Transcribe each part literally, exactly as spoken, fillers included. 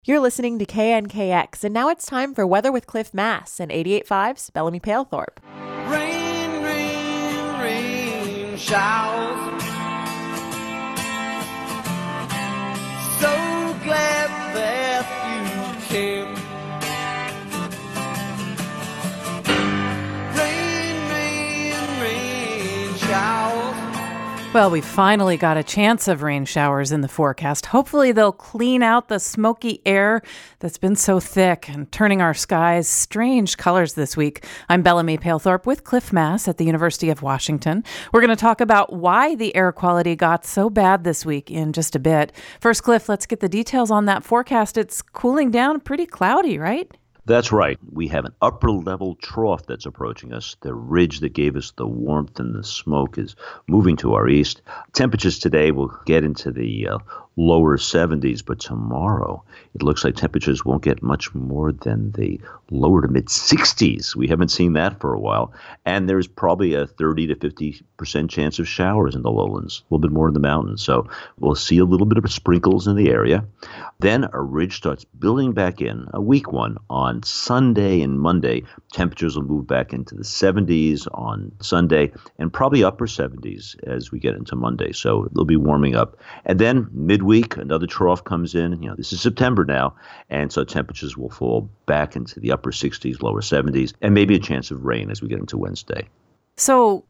You're listening to K N K X, and now it's time for Weather with Cliff Mass and eighty-eight point five's Bellamy Palethorpe. Rain, rain, rain, showers. So glad that you came. Rain, rain, rain, showers. Well, we finally got a chance of rain showers in the forecast. Hopefully they'll clean out the smoky air that's been so thick and turning our skies strange colors this week. I'm Bellamy Palethorpe with Cliff Mass at the University of Washington. We're going to talk about why the air quality got so bad this week in just a bit. First, Cliff, let's get the details on that forecast. It's cooling down, pretty cloudy, right? That's right. We have an upper-level trough that's approaching us. The ridge that gave us the warmth and the smoke is moving to our east. Temperatures today will get into the uh, lower seventies, but tomorrow it looks like temperatures won't get much more than the lower to mid-sixties. We haven't seen that for a while. And there's probably a thirty to fifty percent chance of showers in the lowlands, a little bit more in the mountains. So we'll see a little bit of sprinkles in the area. Then a ridge starts building back in, a weak one, on Sunday and Monday. Temperatures will move back into the seventies on Sunday and probably upper seventies as we get into Monday. So it'll be warming up. And then midweek, another trough comes in. You know, this is September now, and so temperatures will fall back into the upper sixties, lower seventies, and maybe a chance of rain as we get into Wednesday. So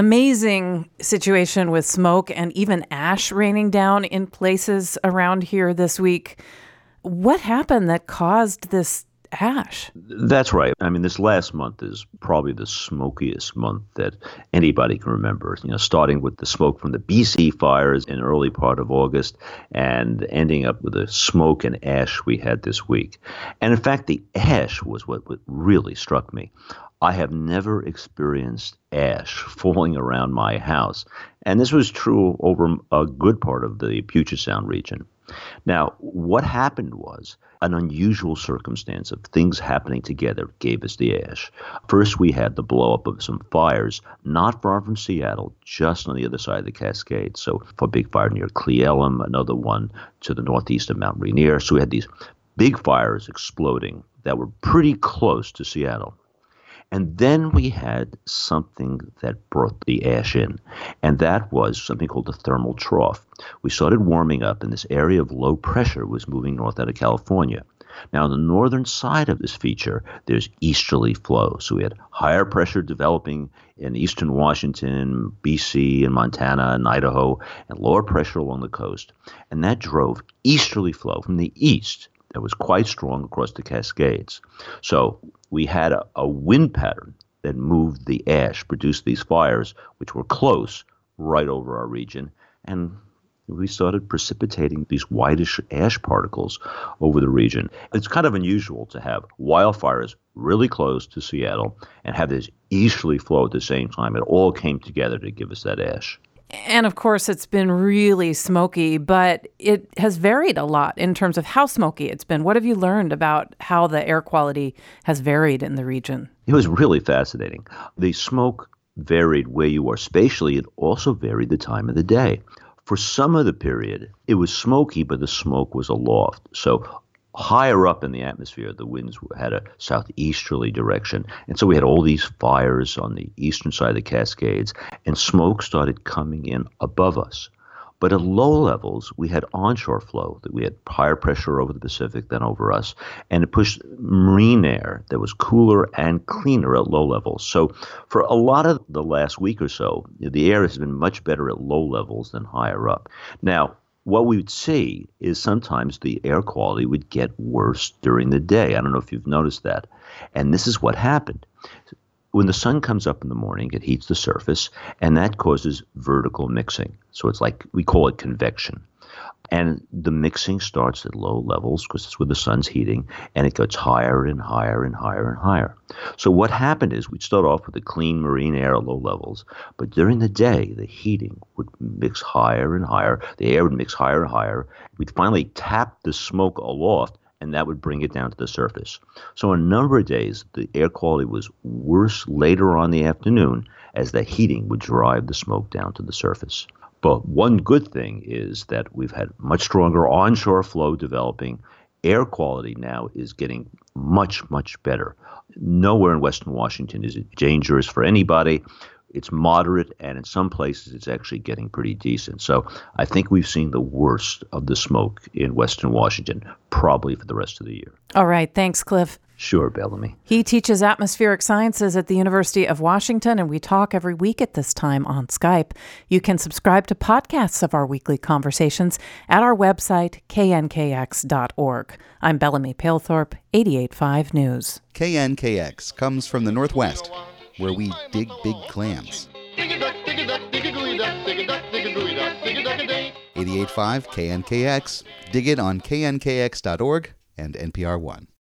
amazing situation with smoke and even ash raining down in places around here this week. What happened that caused this ash? That's right. I mean, this last month is probably the smokiest month that anybody can remember, you know, starting with the smoke from the B C fires in early part of August and ending up with the smoke and ash we had this week. And in fact, the ash was what, what really struck me. I have never experienced ash falling around my house. And this was true over a good part of the Puget Sound region. Now, what happened was an unusual circumstance of things happening together gave us the ash. First, we had the blow-up of some fires not far from Seattle, just on the other side of the Cascades. So a big fire near Cle Elum, another one to the northeast of Mount Rainier. So we had these big fires exploding that were pretty close to Seattle. And then we had something that brought the ash in, and that was something called the thermal trough. We started warming up, and this area of low pressure was moving north out of California. Now, on the northern side of this feature, there's easterly flow. So we had higher pressure developing in eastern Washington, B C, and Montana, and Idaho, and lower pressure along the coast. And that drove easterly flow from the east that was quite strong across the Cascades. So we had a, a wind pattern that moved the ash, produced these fires, which were close right over our region. And we started precipitating these whitish ash particles over the region. It's kind of unusual to have wildfires really close to Seattle and have this easterly flow at the same time. It all came together to give us that ash. And of course, it's been really smoky, but it has varied a lot in terms of how smoky it's been. What have you learned about how the air quality has varied in the region? It was really fascinating. The smoke varied where you are spatially. It also varied the time of the day. For some of the period, it was smoky, but the smoke was aloft. So higher up in the atmosphere, the winds had a southeasterly direction. And so we had all these fires on the eastern side of the Cascades, and smoke started coming in above us. But at low levels, we had onshore flow, that we had higher pressure over the Pacific than over us, and it pushed marine air that was cooler and cleaner at low levels. So for a lot of the last week or so, the air has been much better at low levels than higher up. Now, what we would see is sometimes the air quality would get worse during the day. I don't know if you've noticed that. And this is what happened. When the sun comes up in the morning, it heats the surface, and that causes vertical mixing. So it's like, we call it convection. And the mixing starts at low levels because it's where the sun's heating, and it goes higher and higher and higher and higher. So what happened is we'd start off with the clean marine air at low levels, but during the day, the heating would mix higher and higher. The air would mix higher and higher. We'd finally tap the smoke aloft, and that would bring it down to the surface. So a number of days, the air quality was worse later on in the afternoon as the heating would drive the smoke down to the surface. But one good thing is that we've had much stronger onshore flow developing, air quality now is getting much, much better. Nowhere in Western Washington is it dangerous for anybody. It's moderate, and in some places it's actually getting pretty decent. So I think we've seen the worst of the smoke in Western Washington, probably for the rest of the year. All right. Thanks, Cliff. Sure, Bellamy. He teaches atmospheric sciences at the University of Washington, and we talk every week at this time on Skype. You can subscribe to podcasts of our weekly conversations at our website, k n k x dot org. I'm Bellamy Palethorpe, eighty-eight point five News. K N K X comes from the Northwest, where we dig big clams. eighty-eight point five K N K X. Dig it on k n k x dot org and N P R One.